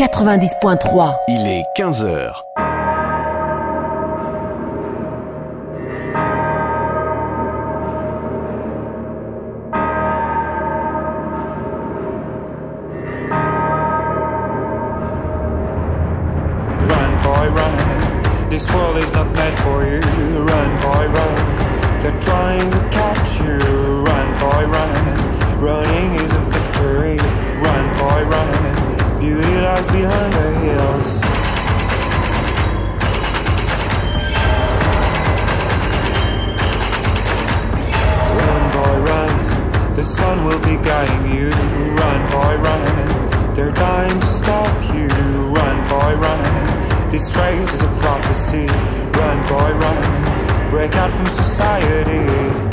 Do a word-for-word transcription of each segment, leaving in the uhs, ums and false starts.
quatre-vingt-dix point trois. Il est quinze heures. This world is not meant for you. Run, boy, run. They're trying to catch you. Run, boy, run. Running is a victory. Run, boy, run. Beauty lies behind the hills. Run, boy, run. The sun will be guiding you. Run, boy, run. They're dying to stop you. Run, boy, run. This race is a prophecy. Run, boy, run. Break out from society.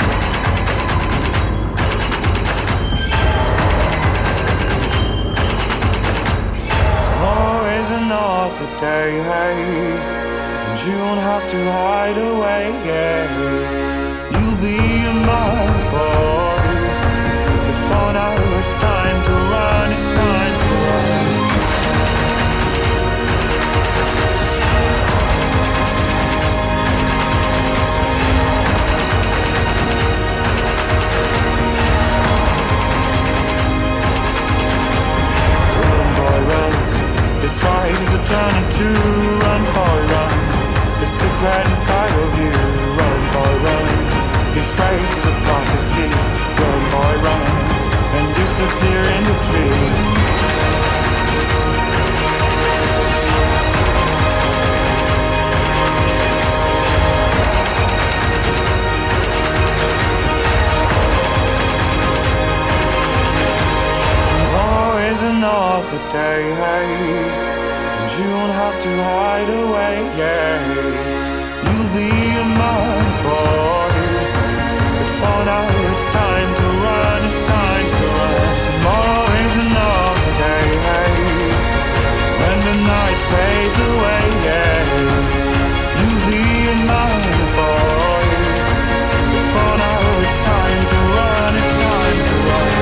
Oh, is another day, hey, and you won't have to hide away, yeah. You'll be a man, boy, but for now it's time to run, it's time to run. This fight is a journey to run, boy, run. The secret inside of you, run, boy, run. This race is a prophecy, run, boy, run. And disappear in the trees. Is another day, hey, and you won't have to hide away, yeah. You'll be a man, boy, but for now it's time to run, it's time to run. Tomorrow is another day, hey, when the night fades away, yeah. You'll be a man, boy, but for now it's time to run, it's time to run.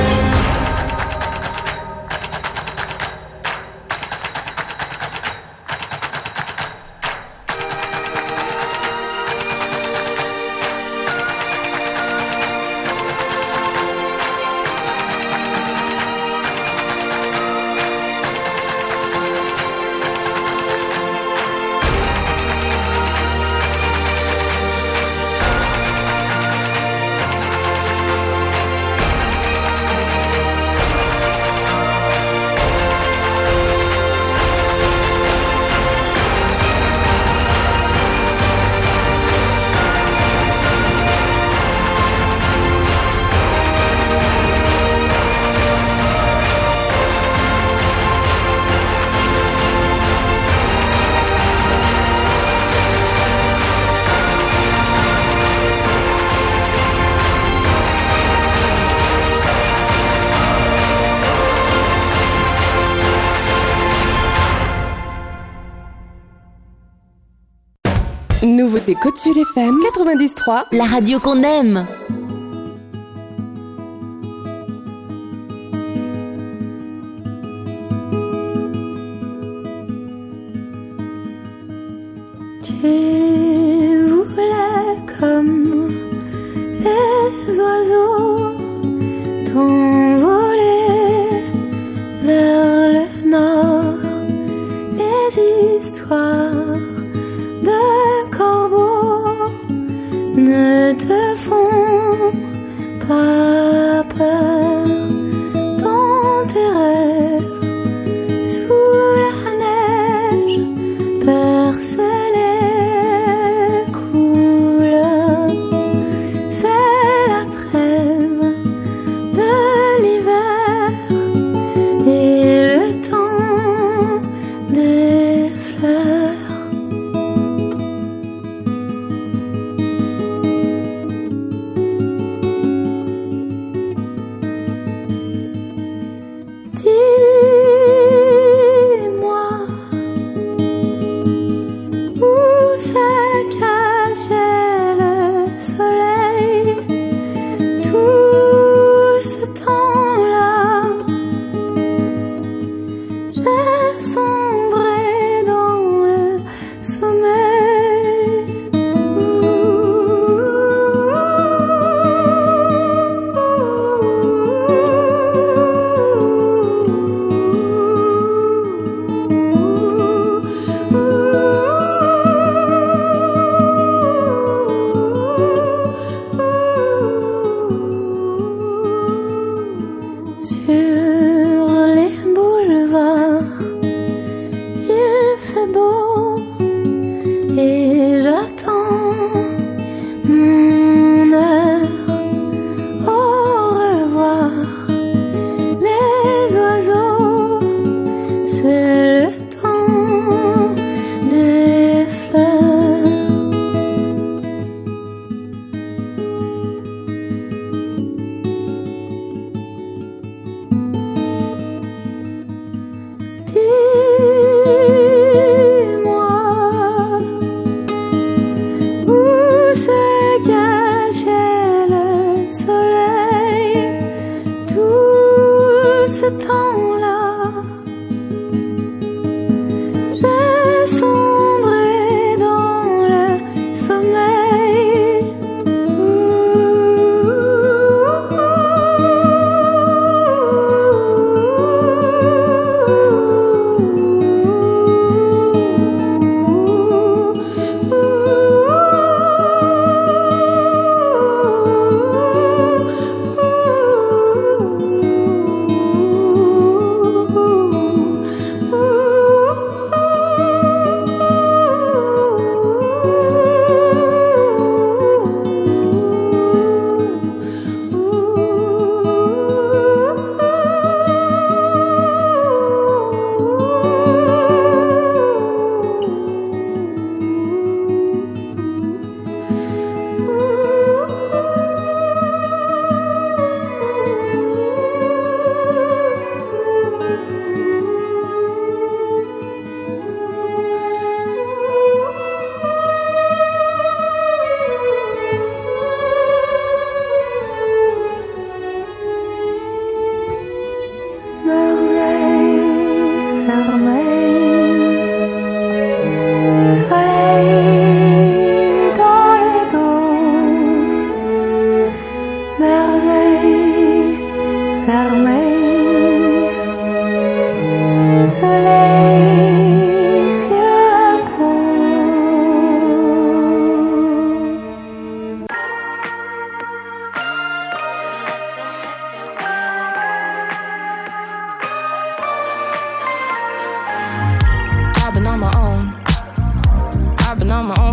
Nouveauté Côte Sud F M quatre-vingt-dix trois, la radio qu'on aime. Tu voulais comme les oiseaux t'envoler vers le nord, les histoires de corbeaux ne te font pas peur dans tes rêves, sous la neige perce les couleurs. C'est la trêve de l'hiver et le temps des fleurs.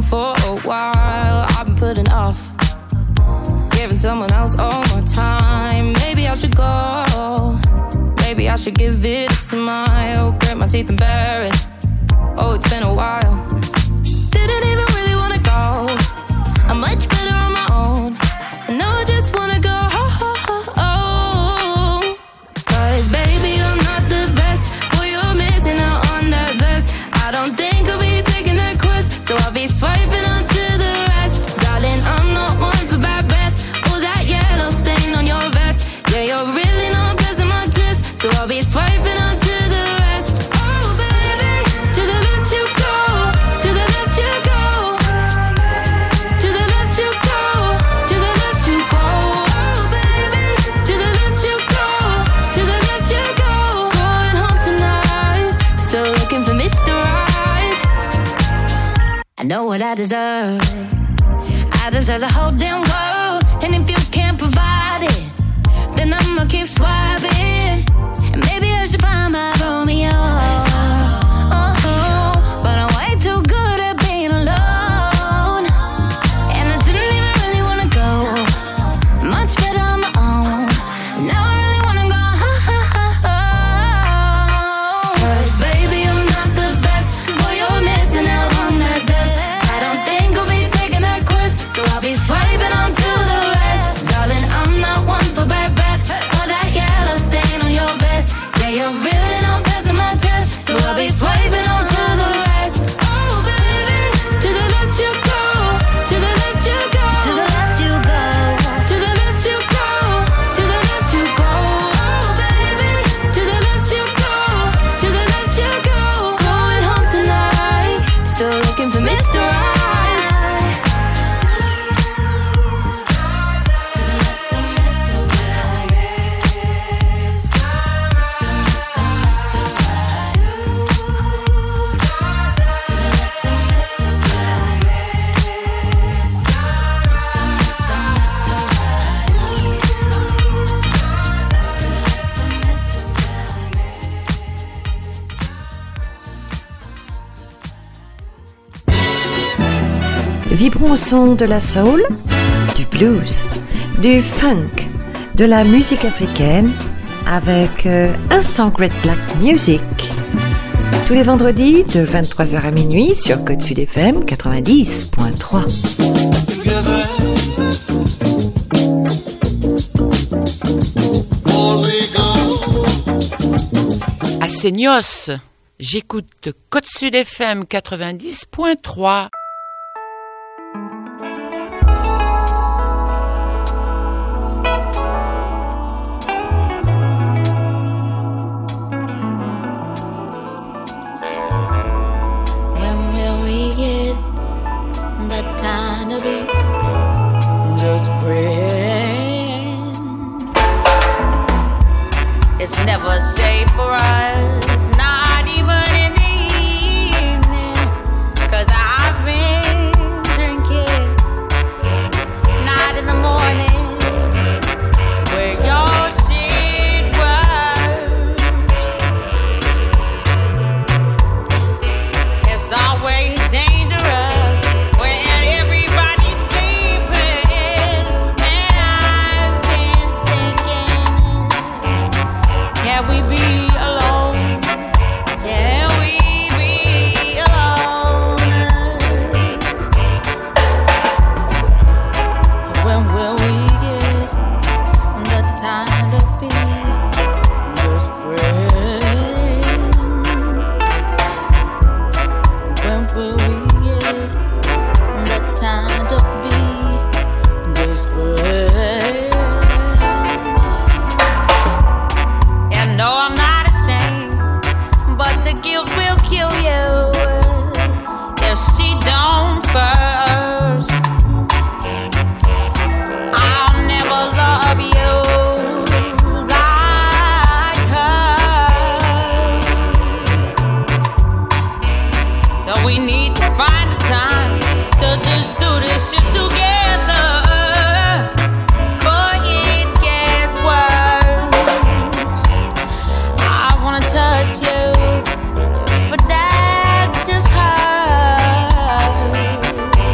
for a while. I've been putting off giving someone else all my time. Maybe I should go. Maybe I should give it a smile. Grit my teeth and bear it. Oh, it's been a while. Didn't even really wanna go. I'm much better on my own. And now I just wanna go. Cause baby, I'm not the best. Boy, you're missing out on that zest. I don't think I'll be taking that quest, so I'll be swiping on to the rest. Darling, I'm not one for bad breath. Oh, that yellow stain on your vest. Yeah, you're really not passing my test, so I'll be swiping on to the rest. Oh, baby, to the left you go. To the left you go. To the left you go. To the left you go. Oh, baby, to the left you go. To the left you go. Going home tonight, still looking for Mister Right. I know what I deserve. I deserve the whole damn world. And if you can't provide it, then I'ma keep swiping. And maybe I should find my Romeo. Oh, but I'm way too good at being alone. And I didn't even really wanna go. Much better on my own. Now I really wanna go. Cause baby, I'm not the best. Boy, you're missing out on that zest. I don't think I'll be taking that quest, so I'll be swiping on to the rest. Darling, I'm not one for bad breath. Or that yellow stain on your vest. Yeah, you're really not passing my test, so I'll be swiping on to the rest. Oh, baby, to the left you go. To the left you go. To the left you go. To the left you go. To the left you go. Oh, baby, to the left you go. To the left you go. Going home tonight, still looking for Mister Right. To the left of Mister Right. Mister, Mister, Mister Right. To the left of Mister Right. Mister, Mister, Mister Right. To the left of Mister Vibrons au son de la soul, du blues, du funk, de la musique africaine avec euh, Instant Great Black Music. Tous les vendredis de vingt-trois heures à minuit sur Côte Sud F M quatre-vingt-dix point trois. À Seignos, j'écoute Côte Sud F M quatre-vingt-dix point trois. When will we get the time to be just friends? It's never safe for us, not even in the evening, 'cause I've been drinking, not in the morning, where your shit was. It's always dangerous when everybody's sleeping, and I've been thinking, can we be alone? Can we be alone? When will we get the time to be just friends? When will we get the time to be just friends? And no, I'm not ashamed, but the guilt will kill you if she don't first. I'll never love you like her. So we need to find a time to just do this shit together. Before it gets worse, I wanna touch you, but that just hurts.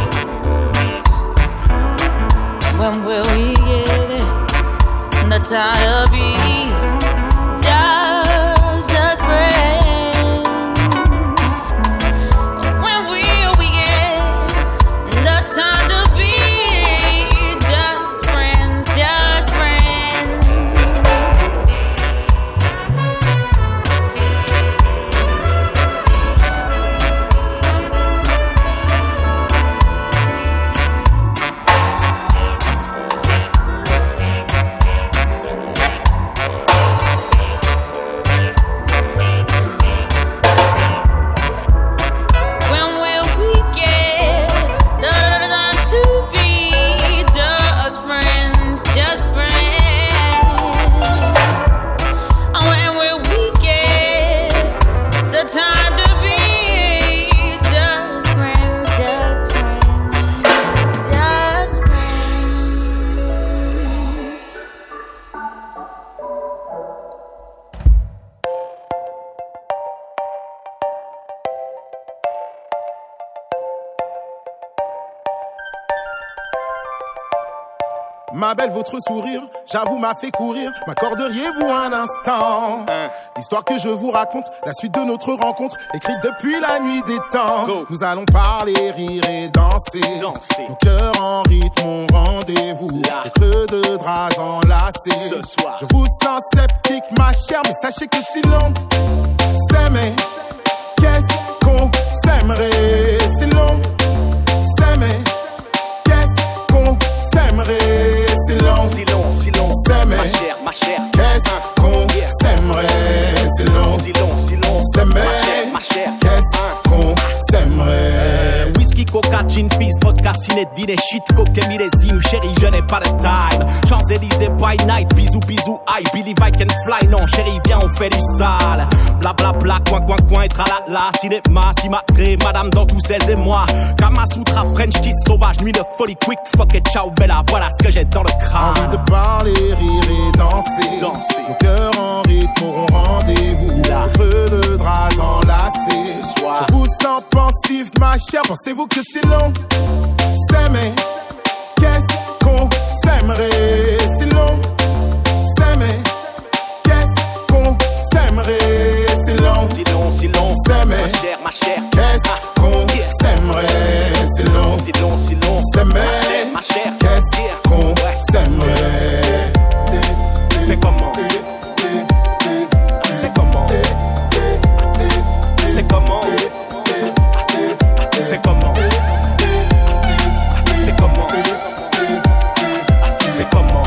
Ma belle, votre sourire, j'avoue, m'a fait courir. M'accorderiez-vous un instant? hein. Histoire que je vous raconte la suite de notre rencontre, écrite depuis la nuit des temps. Go. Nous allons parler, rire et danser, danser. Mon cœur en rythme, mon rendez-vous. Là. Les creux de draps enlacés. Ce soir. Je vous sens sceptique, ma chère, mais sachez que si l'on s'aimait, qu'est-ce qu'on s'aimerait? C'est long, s'aimer, qu'est-ce qu'on s'aimerait? C'est long, si long, si long, s'aimer, ma chère, ma chère, qu'est-ce qu'on yeah. s'aimerait? C'est long, si long, si long, s'aimer, ma chère, ma chère, qu'est-ce qu'on s'aimerait? Whisky, coca, gin, fizz, vodka, ciné, dîner, shit, coquet, millésime, chérie, je n'ai pas de time. Champs-Élysées by night, bisous, bisous, aïe, believe I can fly, non, chérie, viens, on fait du sale. Bla bla bla, coin, coin, coin, et tralala, cinéma, cimagré, madame dans tous ses émois. Kamasutra, French kiss sauvage, nuit de folie, quick, fuck et ciao, bella, voilà ce que j'ai dans le crâne. Envie de parler, rire et danser, danser. Mon cœur en rythme auront rendez-vous. Là. Creux de draps enlacés. Ce soir. Je vous sens pensif, ma chère, pensez-vous que c'est long? S'aimer, qu'est-ce qu'on s'aimerait? C'est long, s'aimer, qu'est-ce qu'on s'aimerait? C'est long, si long, si long, s'aimer, ma chère, ma chère, qu'est-ce ah. qu'on yeah. s'aimerait? C'est long, si long, si long, s'aimer, ma chère, qu'est-ce yeah. qu'on ouais. s'aimerait? C'est comment? C'est comment? C'est comment? C'est comment? C'est comment? C'est comment?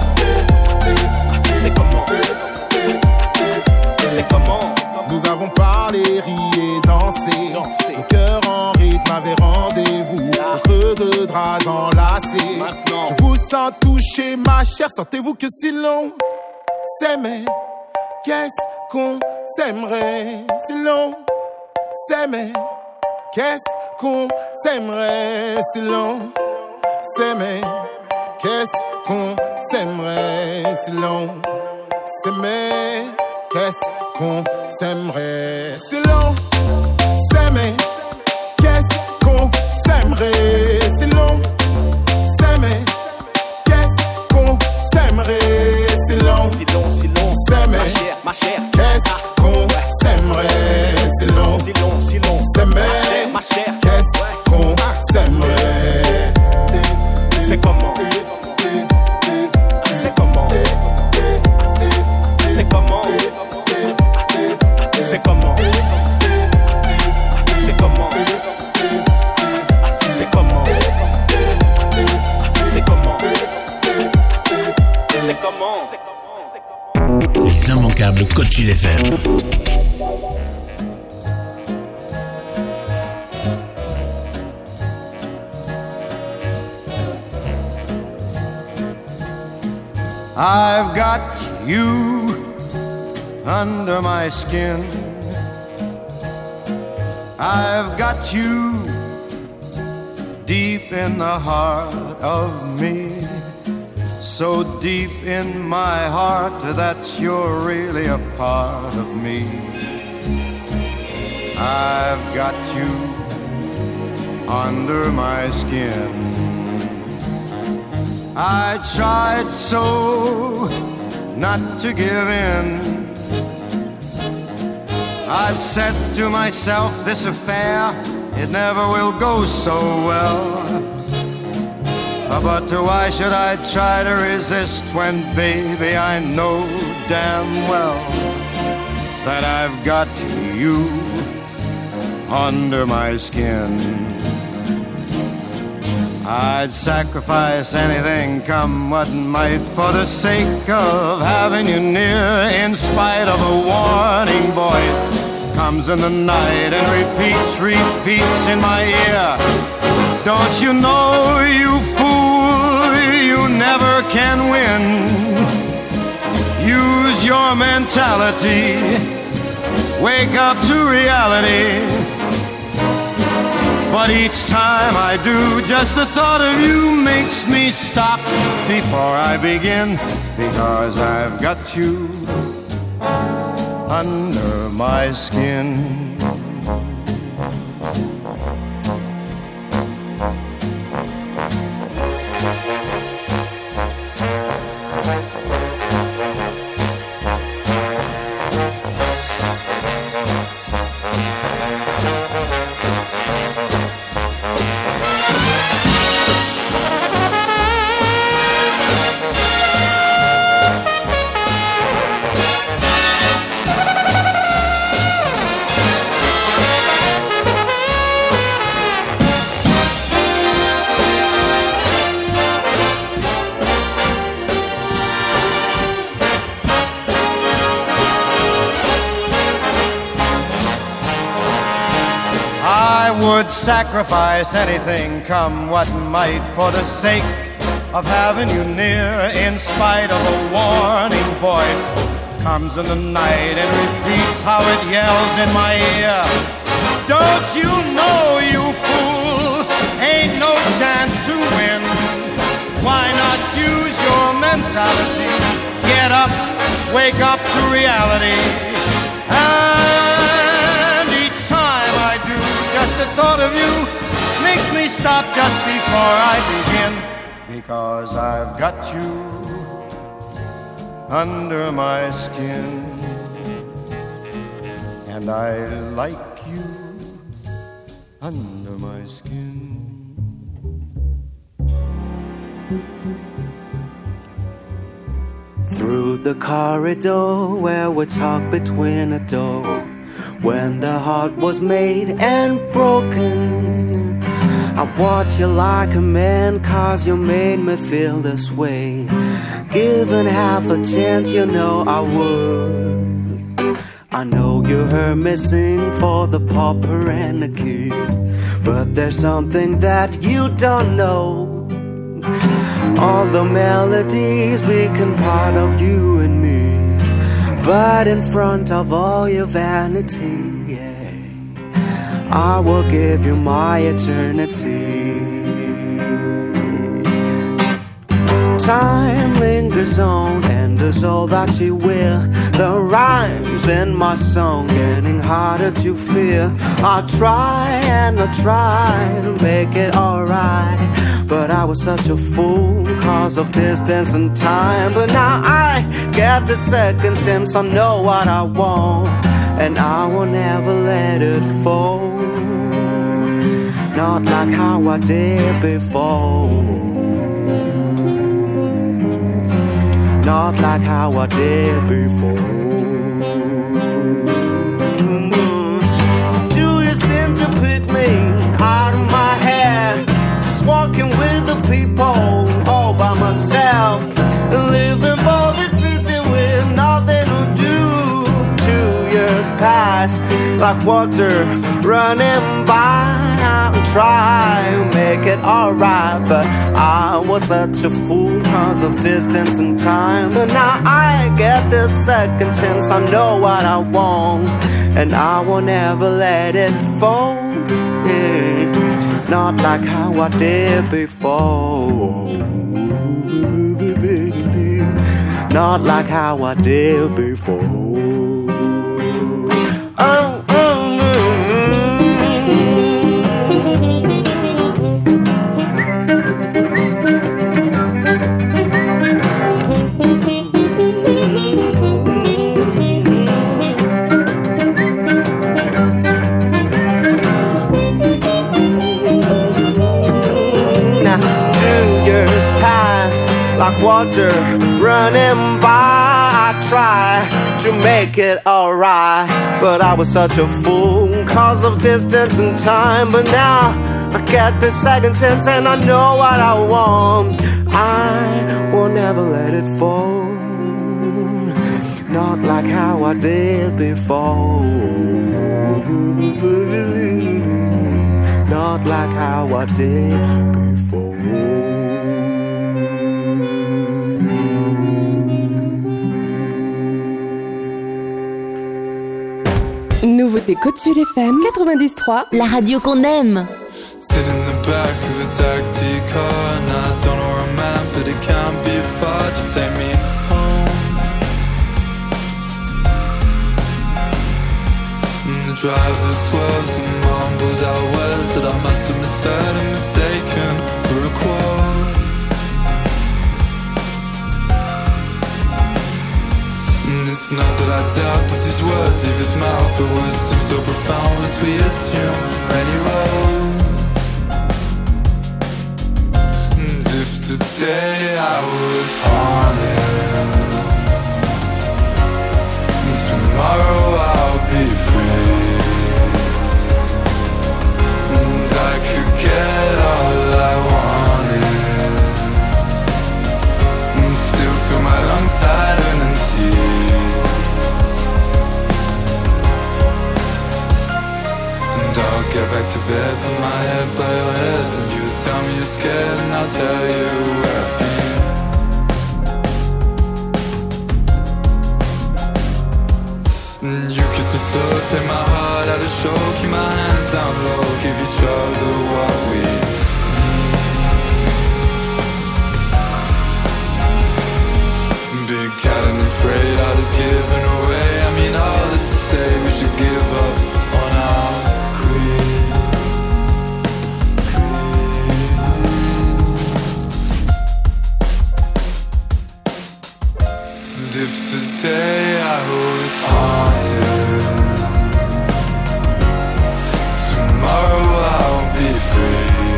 C'est comment? C'est comment? Nous avons parlé, ri et dansé, dansé. Le cœur en rythme avait rendez-vous. Au creux de draps enlacés. Maintenant. Je vous sens toucher, ma chère, sentez-vous que c'est long? S'aimer, qu'est-ce qu'on s'aimerait? C'est long, s'aimer, qu'est-ce qu'on s'aimerait? C'est long, s'aimer, qu'est-ce qu'on s'aimerait? C'est long, s'aimer, qu'est-ce qu'on s'aimerait? C'est long, s'aimer, qu'est-ce qu'on s'aimerait? C'est long, s'aimer, qu'est-ce qu'on s'aimerait? C'est long, si long, si long, s'aimer, ma chère, ma chère, qu'est-ce ah. qu'on ouais. s'aimerait? C'est long, si long, si long, s'aimer, ma chère, qu'est-ce ouais. qu'on ah. s'aimerait? C'est comment? C'est comment? C'est comment? C'est comment? C'est comment? C'est comment? C'est comment? C'est comment? Les immanquables Côte Sud F M. I've got you under my skin. I've got you deep in the heart of me. So deep in my heart that you're really a part of me. I've got you under my skin. I tried so not to give in. I've said to myself, this affair, it never will go so well. But why should I try to resist when, baby, I know damn well that I've got you under my skin. I'd sacrifice anything, come what might, for the sake of having you near, in spite of a warning voice comes in the night and repeats, repeats in my ear. Don't you know, you fool, you never can win. Use your mentality, wake up to reality. But each time I do, just the thought of you makes me stop before I begin, because I've got you under my skin. I would sacrifice anything, come what might, for the sake of having you near. In spite of a warning voice, comes in the night and repeats how it yells in my ear. Don't you know, you fool, ain't no chance to win. Why not use your mentality? Get up, wake up to reality. And each time I do, just the thought of you makes me stop just before I begin. Because I've got you under my skin, and I like you under my skin. Through the corridor where we talk between a door, when the heart was made and broken, I watch you like a man, cause you made me feel this way. Given half a chance, you know I would. I know you heard me sing for the pauper and the kid, but there's something that you don't know. All the melodies become part of you and me, but in front of all your vanity, yeah, I will give you my eternity. Time lingers on and does all that you will. The rhymes in my song getting harder to feel. I try and I try to make it alright, but I was such a fool cause of distance and time. But now I get the second chance, I know what I want, and I will never let it fall. Not like how I did before. Not like how I did before. Two years since you picked me out of my hair, just walking with the people all by myself, living for the city with nothing to do. Two years pass like water running by. I try to make it alright, but I was such a fool cause of distance and time. But now I get this second chance, I know what I want, and I will never let it fall. Yeah. Not like how I did before. Not like how I did before. Oh. Like water running by, I try to make it alright, but I was such a fool cause of distance and time. But now I get this second chance and I know what I want. I will never let it fall. Not like how I did before. Not like how I did before. Nouveauté Côte Sud F M quatre-vingt-dix trois, la radio qu'on aime. Sit in the back of a taxi car and I don't know where I'm at, but it can't be far. Just take me home. And the driver swirls and mumbles out words that I must have misheard and mistaken for a quote. And it's not that I doubt that these words leave his mouth, but words seem so profound as we assume many roads. And if today I was haunted, tomorrow I'll be free, and I could get all I wanted, and still feel my lungs tighten and tears. And I'll get back to bed, put my head by your head, and you tell me you're scared, and I'll tell you where I've been. And you kiss me so, take my heart out of show, keep my hands down low, give each other what we need. Big cat and it's great, all is given away. I mean, all this to say, we should give up on our greed. And if today I was haunted, tomorrow I'll be free,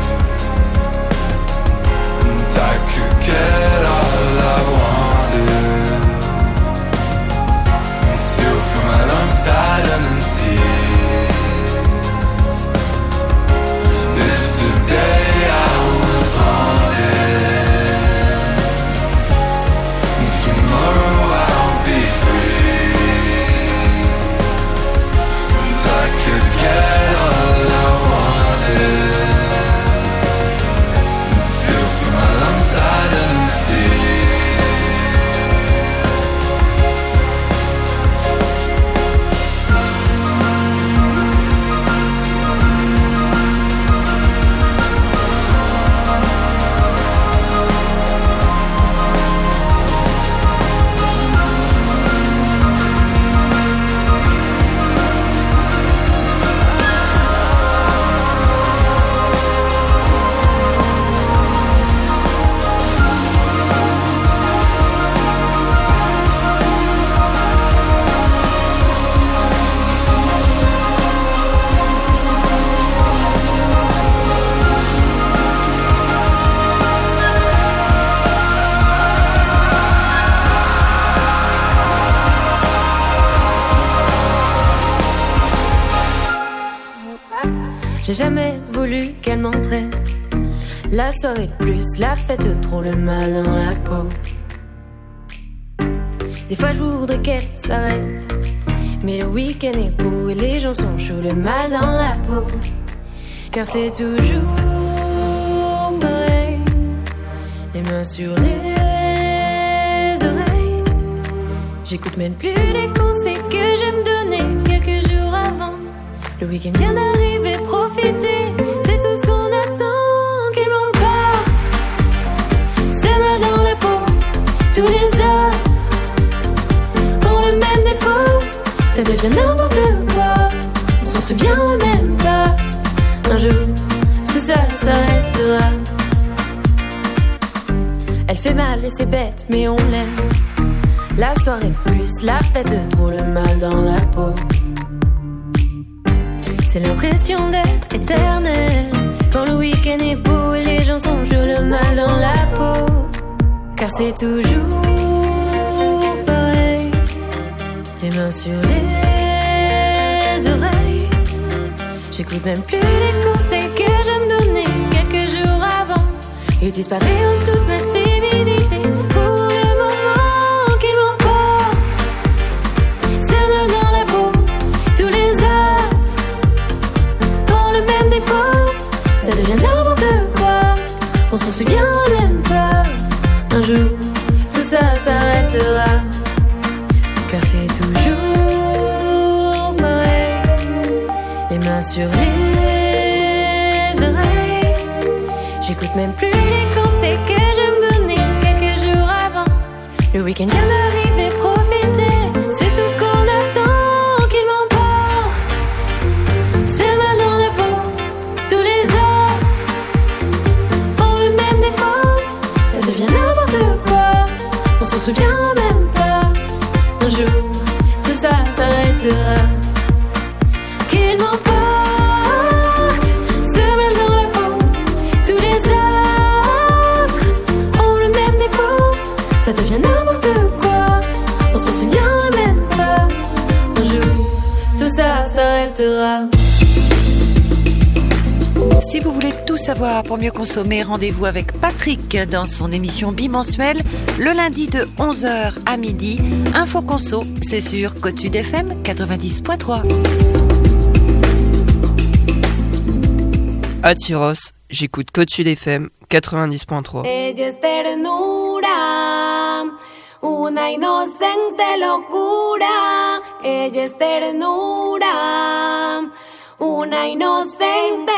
and I could get all I wanted, and steal from my lungs tighter than seas. If today I was haunted, and tomorrow I'll be free, and I could get all I wanted, and steal from my lungs tighter than seas. J'ai jamais voulu qu'elle m'entraîne. La soirée de plus, la fête de trop, le mal dans la peau. Des fois je voudrais qu'elle s'arrête, mais le week-end est beau et les gens sont chauds, le mal dans la peau. Car c'est toujours pareil, les mains sur les oreilles. J'écoute même plus les conseils que j'aime donner quelques jours avant. Le week-end vient d'arriver, profiter, c'est tout ce qu'on attend. Qu'il m'emporte, c'est mal dans la peau. Tous les autres ont le même défaut, ça devient n'importe quoi. On s'en souvient même pas. Un jour, tout ça s'arrêtera. Elle fait mal et c'est bête, mais on l'aime. La soirée de plus, la fête de trop, le mal dans la peau. C'est l'impression d'être éternel quand le week-end est beau et les gens sont chauds, le mal dans la peau. Car c'est toujours pareil, les mains sur les oreilles. J'écoute même plus les conseils que j'aime donner quelques jours avant. Ils disparaissent en toute ma timidité. Pour le moment qu'ils m'emportent, c'est mal dans la peau. Tous les autres ont le même défaut, ça devient n'importe quoi. On s'en souvient même pas. Un jour, tout ça s'arrêtera. Car c'est toujours pareil, les mains sur les oreilles. J'écoute même plus les conseils que j'aime donner quelques jours avant. Le week-end vient d'arriver, profiter, c'est tout ce qu'on attend. Qu'il m'emporte, c'est mal dans la peau. Tous les autres ont le même défaut, ça devient n'importe quoi. On s'en souvient même pas. Un jour, tout ça s'arrêtera. Qu'il m'emporte, c'est mal dans la peau. Tous les autres ont le même défaut, ça devient n'importe quoi. On s'en souvient même pas. Un jour, tout ça s'arrêtera. Si vous voulez tout savoir pour mieux consommer, rendez-vous avec Patrick dans son émission bimensuelle le lundi de onze heures à midi. Info Conso, c'est sur Côte Sud F M quatre-vingt-dix point trois. à Tyros. J'écoute Côte Sud F M quatre-vingt-dix point trois. Ella es ternura, una inocente locura. Ella es ternura, una inocente.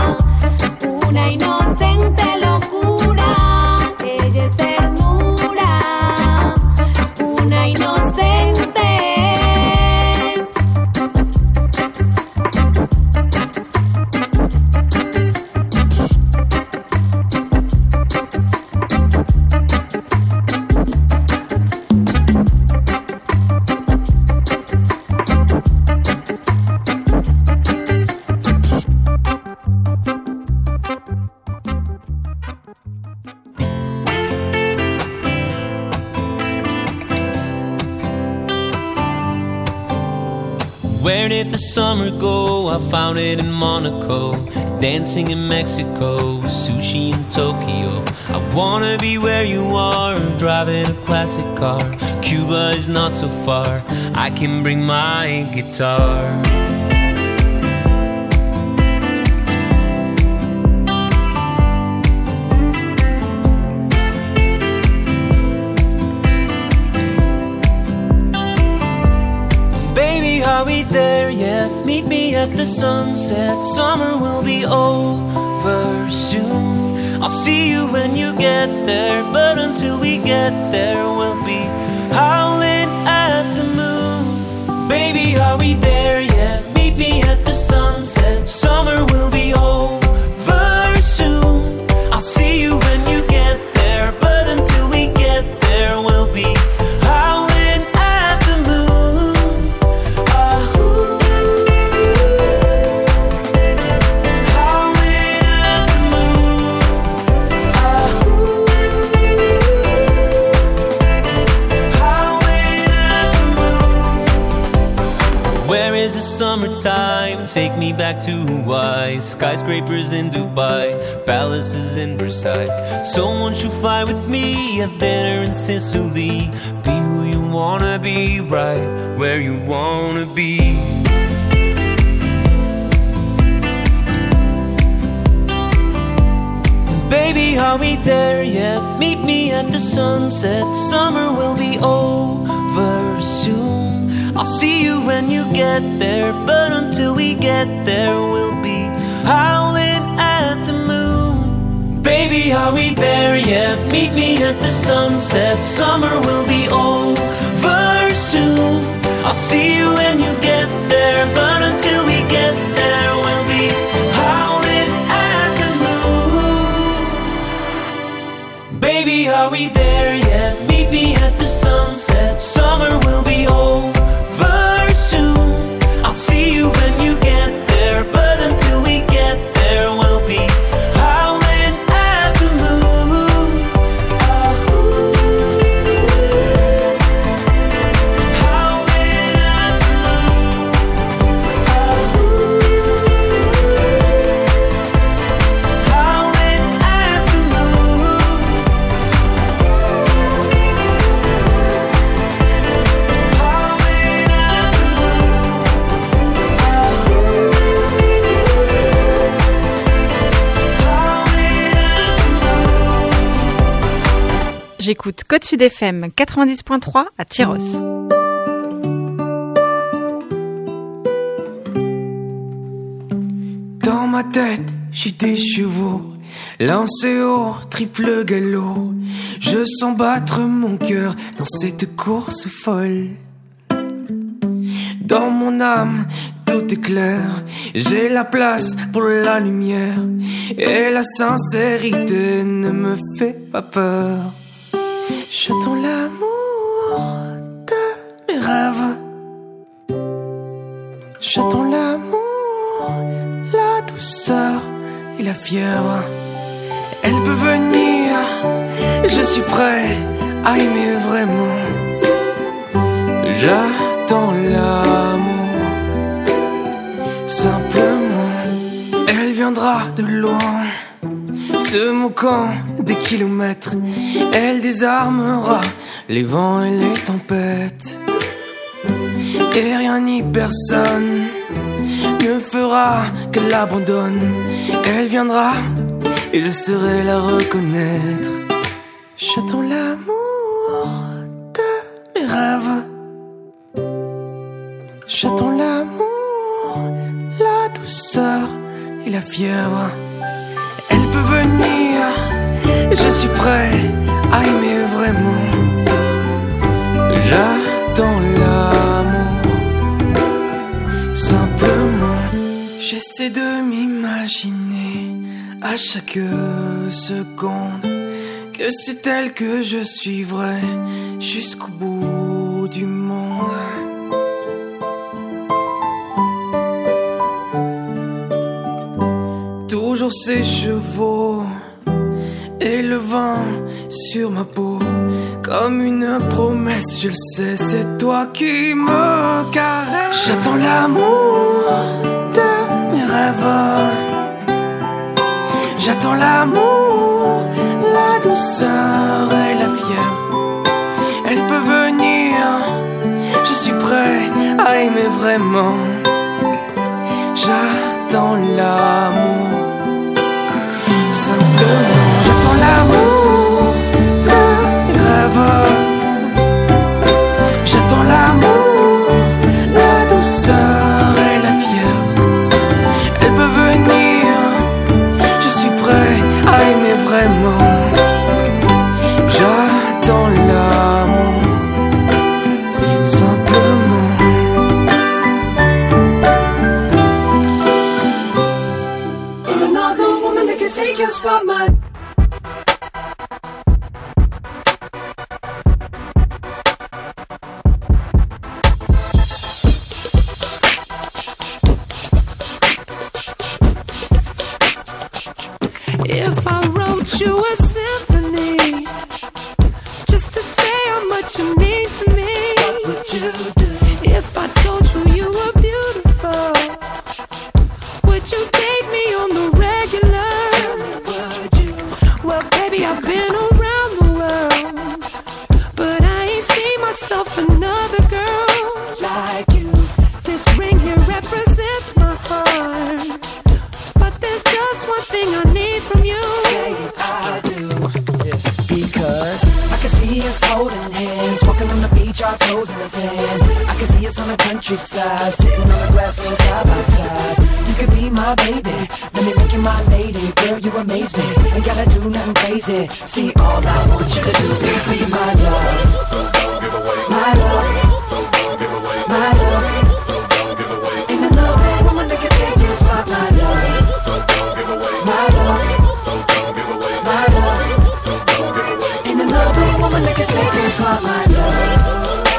Una inocente locura, ella es ternura. Where did the summer go? I found it in Monaco, dancing in Mexico, sushi in Tokyo. I wanna be where you are, driving a classic car. Cuba is not so far, I can bring my guitar. Are we there yet? Meet me at the sunset. Summer will be over soon. I'll see you when you get there, but until we get there, we'll be howling at the moon. Baby, are we there yet? Meet me at the sunset. Summer will be over soon. I'll see you when you get there, but until we get there, we'll be howling at the moon. Summertime, take me back to Hawaii. Skyscrapers in Dubai, palaces in Versailles. So won't you fly with me, have dinner in Sicily. Be who you wanna be, right where you wanna be. Baby, are we there yet? Meet me at the sunset. Summer will be over soon. I'll see you when you get there, but until we get there, we'll be howling at the moon. Baby, are we there yet? Meet me at the sunset. Summer will be over soon. I'll see you when you get there, but until we get there, we'll be howling at the moon. Baby, are we there yet? Meet me at the sunset. Summer will be over soon. I'll see you when you get there, but until we get there, we'll be howling at the moon. Howling at the moon. Howling at the moon. J'écoute Côte Sud F M quatre-vingt-dix point trois à Tyros. Dans ma tête, j'ai des chevaux lancés au triple galop. Je sens battre mon cœur dans cette course folle. Dans mon âme, tout est clair. J'ai la place pour la lumière. Et la sincérité ne me fait pas peur. J'attends l'amour de mes rêves. J'attends l'amour, la douceur et la fièvre. Elle peut venir, je suis prêt à aimer vraiment. J'attends l'amour, simplement. Elle viendra de loin, se moquant des kilomètres. Elle désarmera les vents et les tempêtes. Et rien ni personne ne fera qu'elle l'abandonne. Elle viendra et je saurai la reconnaître. J'attends l'amour de mes rêves. J'attends l'amour, la douceur et la fièvre. Elle peut venir, je suis prêt à aimer vraiment. J'attends l'amour, simplement. J'essaie de m'imaginer à chaque seconde que c'est elle que je suivrai jusqu'au bout du monde. Toujours ses chevaux et le vent sur ma peau. Comme une promesse, je le sais, c'est toi qui me caresse. J'attends l'amour de mes rêves. J'attends l'amour, la douceur et la fièvre. Elle peut venir, je suis prêt à aimer vraiment. J'attends l'amour, simplement. J'attends l'amour de mes rêves. J'attends l'amour, la douceur et la fièvre. Elle peut venir, je suis prêt à aimer vraiment. J'attends l'amour, simplement. And another woman that can take your spot, my. If I wrote you a symphony just to say how much you mean to me, what would you do? If I told you you were beautiful, would you date me on the regular? Tell me, would you? Well, baby, I've been around the world, but I ain't seen myself another girl like you. This ring here represents my heart, but there's just one thing I need from you. Say it, I do. Because I can see us holding hands, walking on the beach, our toes in the sand. I can see us on the countryside, sitting on the grassland side by side. You could be my baby, let me make you my lady. Girl, you amaze me, ain't gotta do nothing crazy. See, all I want you to do is be my love. So don't give away my love. So don't give away my love. So don't give away. Ain't another woman that can take your spot, my love. So don't give away my love. So don't give away my love. So don't give away. Ain't another woman that can take your spot, my love.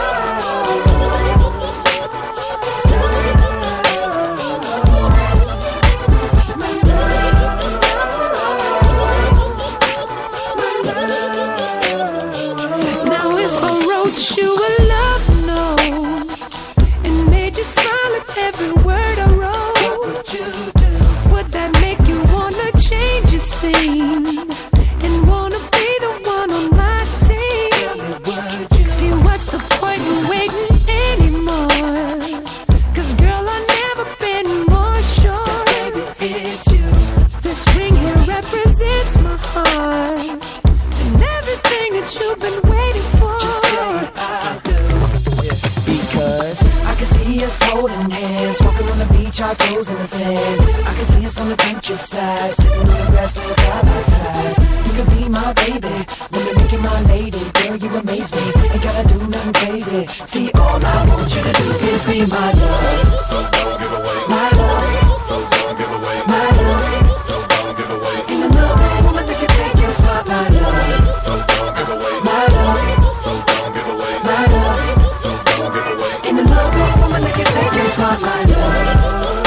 Now if I wrote you a love note and made you smile at every word I wrote, what would you do? Would that make you wanna change your scene and wanna be the one on my team? Tell me, would you? See, what's the point in waiting anymore? Cause girl, I've never been more sure that baby, it's you. This ring here represents my heart and everything that you've been waiting for. Just say it, I do. Because I can see us holding hands, walking on the beach, our toes in the sand. I can see us on the countryside, sitting on the grassland side by side. You could be my baby, let me make you my lady. Girl, you amaze me, ain't gotta do nothing crazy. See, all I want you to do is be my love. So don't give away my love. So don't give away my love. So don't give away. Ain't another woman that can take your spot, my love. So don't give away my love. So don't give away my love. So don't give away. Ain't another woman that can take your spot, my love.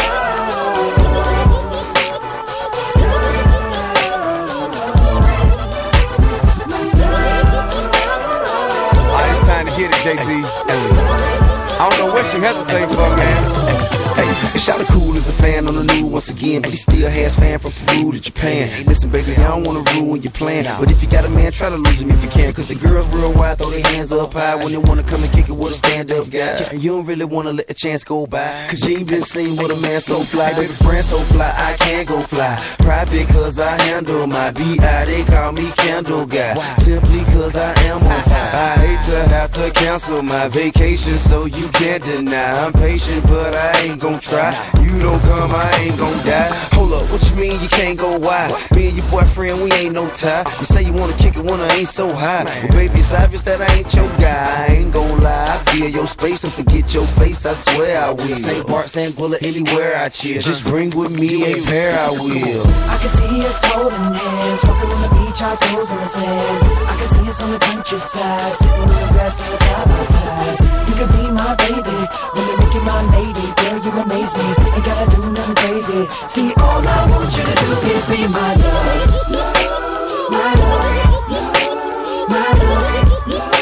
Alright, it's time to hit it, Jay-Z. I don't know what she hesitating for, man. Hey, Shawty cool as a fan on the new once again, but he still has fan from Peru to Japan. Listen, baby, I don't wanna ruin your plan, but if you got a man, try to lose him if you can. Cause the girls real wild, throw their hands up high when they wanna come and kick it with a stand-up guy. You don't really wanna let the chance go by, cause you ain't been seen with a man so fly. Baby, friend so fly, I can't go fly. Private cause I handle my B I, they call me Candle Guy. Simply cause I am on fire. I hate to have to cancel my vacation, so you can't deny. I'm patient, but I ain't gon' try. You don't come, I ain't gon' die. Hold up, what you mean you can't go wide? Me and your boyfriend, we ain't no tie. You say you wanna kick it when I ain't so high. Well, baby, it's obvious that I ain't your guy. I ain't gon' lie, I feel your space. Don't forget your face, I swear I will. Saint Bart, Saint Bullet, anywhere I chill. Just bring with me a pair, I will. I can see us holding hands, walking on the beach, our toes in the sand. I can see us on the countryside, sitting on the grassland side by side. You could be my baby, let me make you my lady. Girl, you amaze me, ain't gotta do nothing crazy. See, all I want you to do is be my love. My love, my love, my love.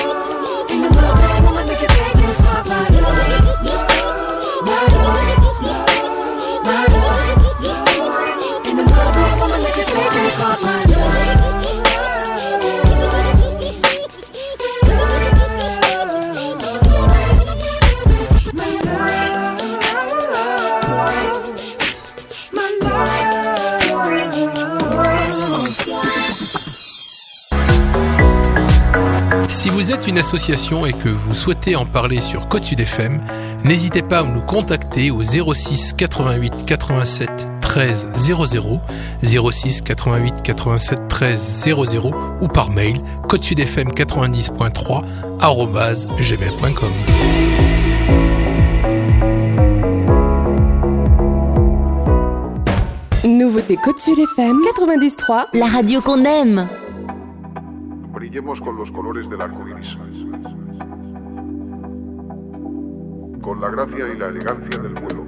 Si vous êtes une association et que vous souhaitez en parler sur Côte Sud F M, n'hésitez pas à nous contacter au zéro six quatre-vingt-huit quatre-vingt-sept treize zéro zéro, zéro six quatre-vingt-huit quatre-vingt-sept treize zéro zéro ou par mail côte sud f m quatre-vingt-dix point trois arobase gmail point com. Nouveauté Côte Sud F M quatre-vingt-dix trois, la radio qu'on aime. Brillemos con los colores del arco iris, con la gracia y la elegancia del vuelo.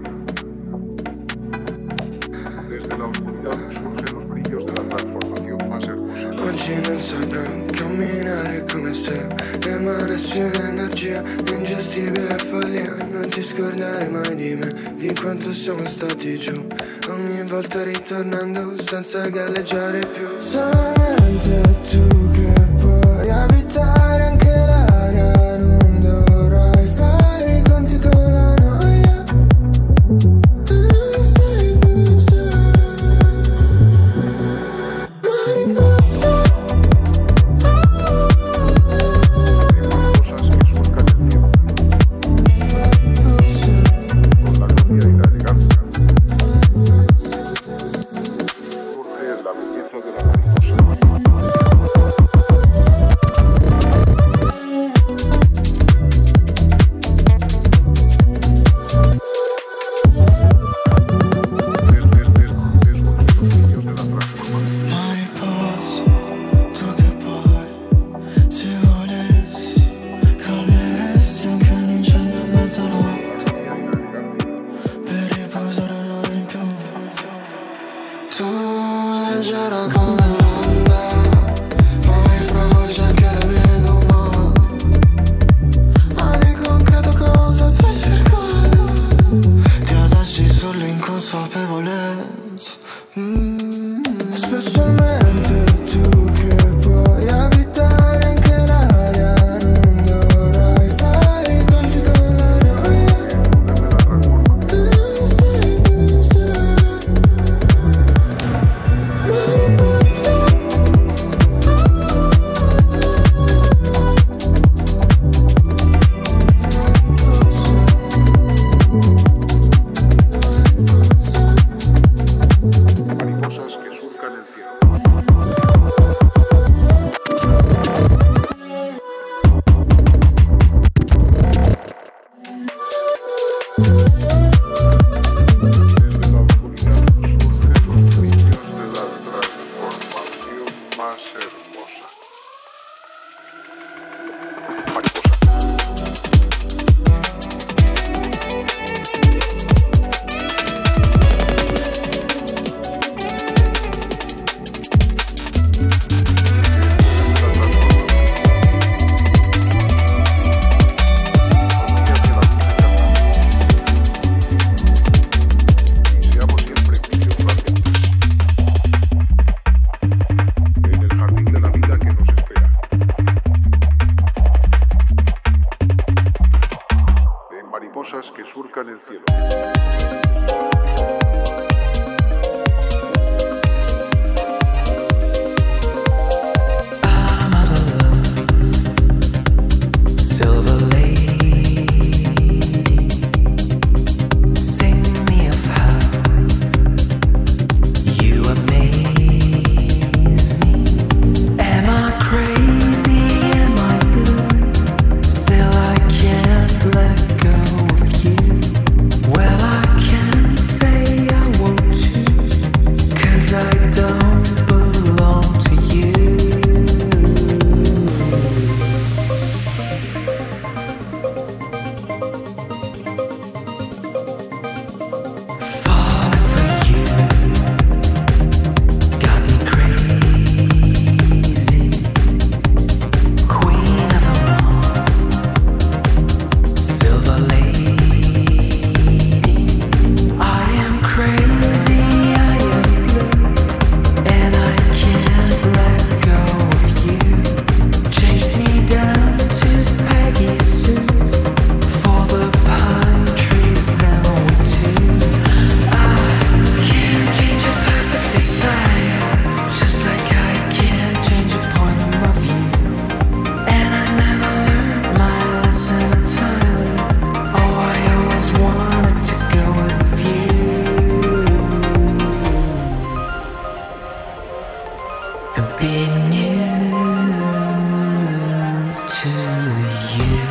Desde la oscuridad surgen los brillos de la transformación más hermosa. Oggi non saprò camminare come se emanassi un'energia ingestibile follia. Non ti scordare mai di me, di quanto siamo stati giù. Ogni volta ritornando senza galleggiare più. Solamente tu che puoi abitare anche l'aria. Non dovrai fare i conti con la noia. E non sei più sola. Mariposa. Que surcan el cielo. Well, I can't say I won't. to you.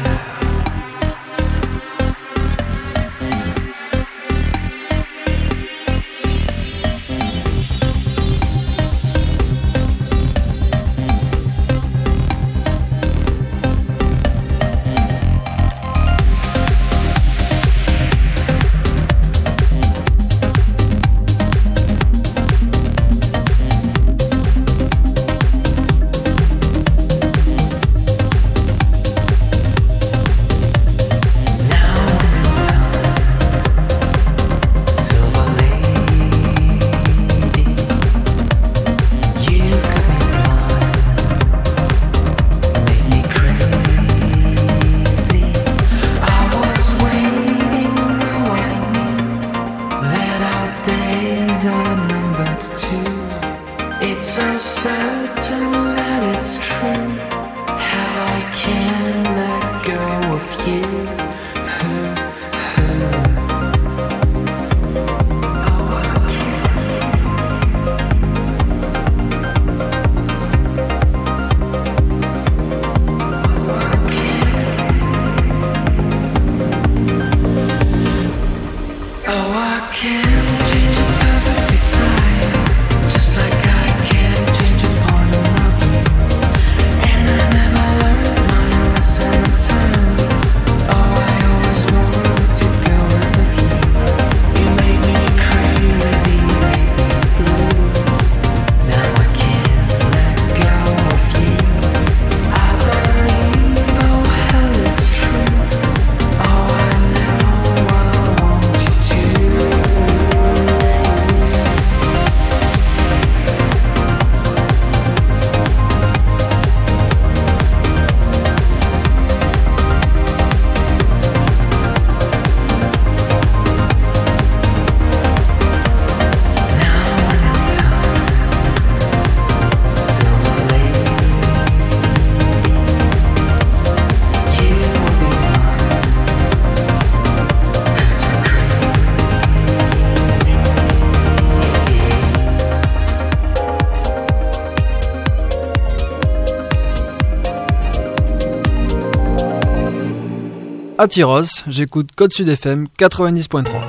À Tyros, j'écoute Code Sud F M quatre-vingt-dix point trois.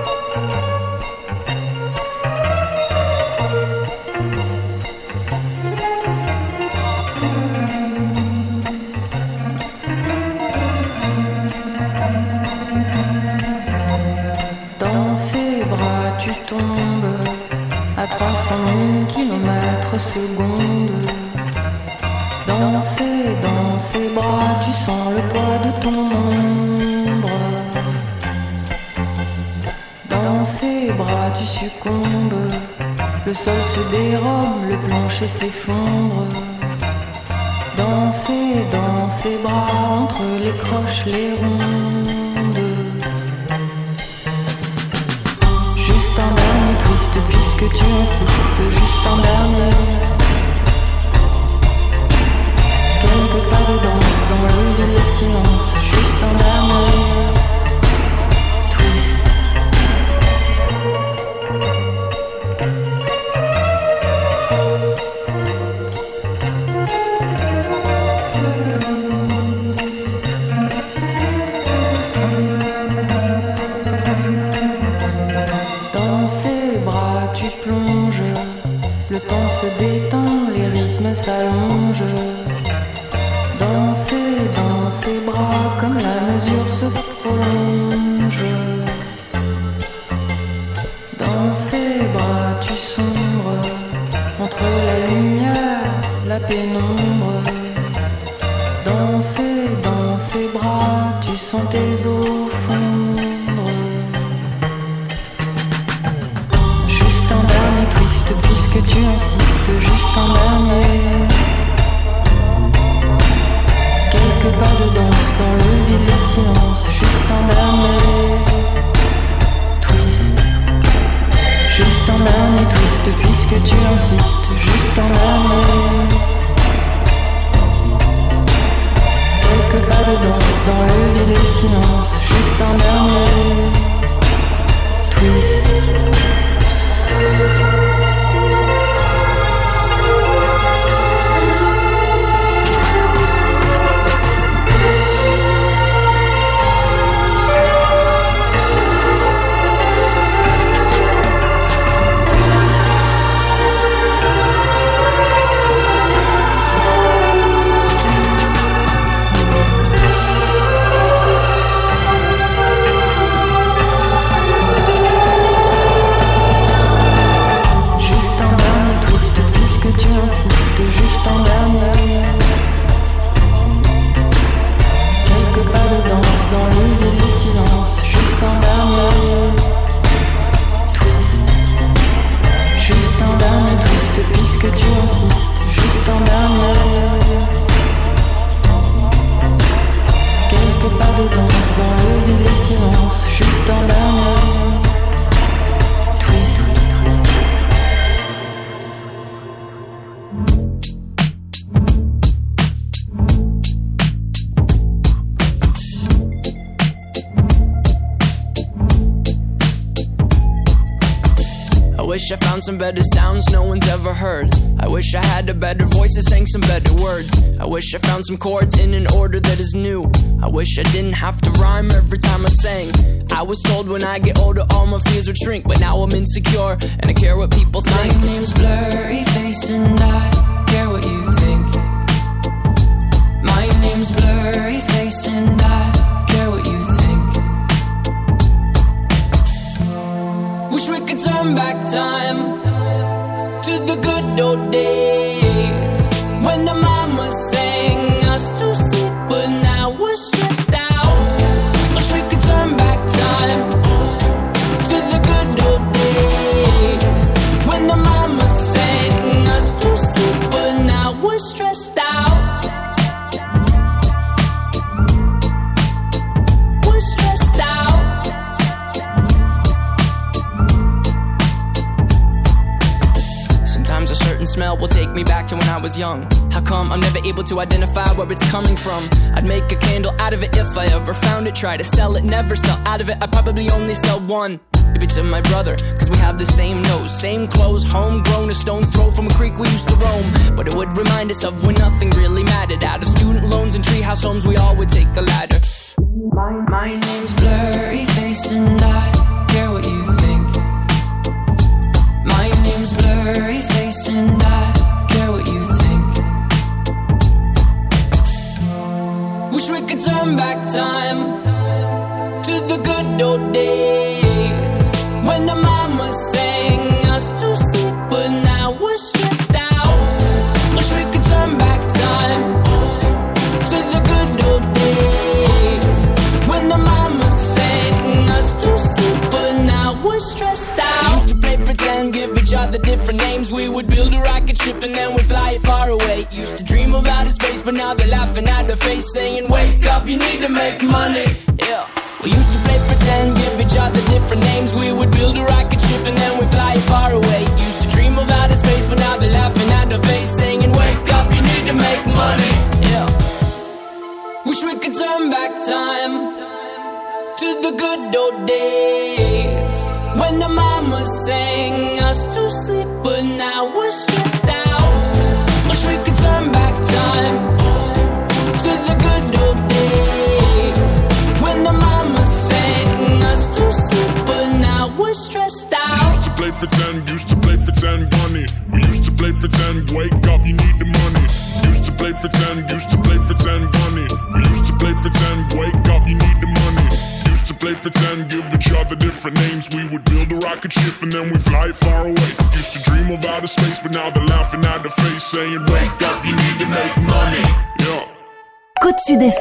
Dans ses bras tu tombes à trois cent mille kilomètres secondes. Dans ses, dans ses bras tu sens le poids de ton ombre. Dans ses bras tu succombes, le sol se dérobe, le plancher s'effondre. Dans ses, dans ses bras, entre les croches, les rondes. Juste un dernier twist puisque tu insistes, juste un dernier. Quelques pas de danse dans le vide, le silence, juste un dernier twist. Dans ses bras tu plonges, le temps se détend, les rythmes s'allongent. Dans ses, dans ses bras, comme la mesure se prolonge. Dans ses bras tu sombres, entre la lumière, la pénombre. Dans ses, dans ses bras, tu sens tes os fondre. Juste un dernier twist, puisque tu insistes, juste un dernier. Quelques pas de danse dans le vide, le silence, juste un dernier twist. Juste un dernier twist puisque tu insistes, juste un dernier. Quelques pas de danse dans le vide, le silence, juste un dernier twist. wish I found some better sounds no one's ever heard. I wish I had a better voice that sang some better words. I wish I found some chords in an order that is new. I wish I didn't have to rhyme every time I sang. I was told when I get older all my fears would shrink, but now I'm insecure and I care what people think. My name's Blurry Face and I care what you think. My name's Blurry Face and I care what you think. Wish we could turn back time to the good old days when the mama sang us to sleep, but now we're stressed out. Wish we could turn back time to the good old days when the mama sang us to sleep, but now we're stressed out. We're stressed out. Sometimes a certain smell will take me back to when I was young. How come I'm never able to identify where it's coming from? I'd make a candle out of it if I ever found it. Try to sell it, never sell out of it. I'd probably only sell one. Maybe to my brother, cause we have the same nose, same clothes, homegrown, a stone's throw from a creek we used to roam. But it would remind us of when nothing really mattered. Out of student loans and treehouse homes, we all would take the ladder. My, my name's Blurry Face and I care what you think. My name's Blurry Face and I care what you think. Wish we could turn back time to the good old days when the mama sang us to sleep, but now we're stressed out. Wish we could turn back time to the good old days when the mama sang us to sleep, but now we're stressed out. Used to play pretend, give each other different names. We would build a rocket ship and then we'd fly it far away. Used to dream of outer space, but now they're laughing at the face, saying, wake up, you need to make money. Yeah. We used to play pretend, give each other different names. We would build a rocket ship and then we'd fly it far away. Used to dream of outer space, but now they're laughing at the face, saying, wake up, you need to make money. Yeah. Wish we could turn back time to the good old days when the mama sang us to sleep, but now we're stressed out. Wish we could turn back time to the good old days when the mama sang us to sleep, but now we're stressed out. We used to play pretend, used to play pretend bunny. We used to play pretend, wake up, you need the money. Used to play pretend, used to play pretend bunny. We used to play pretend, wake up, you need the money. Used to play pretend, give each other different names. We would build a rocket ship and then we fly far away. Used to dream of outer space, but now they're laughing at the face, saying, wake up, you need to make money. Yeah. Côte Sud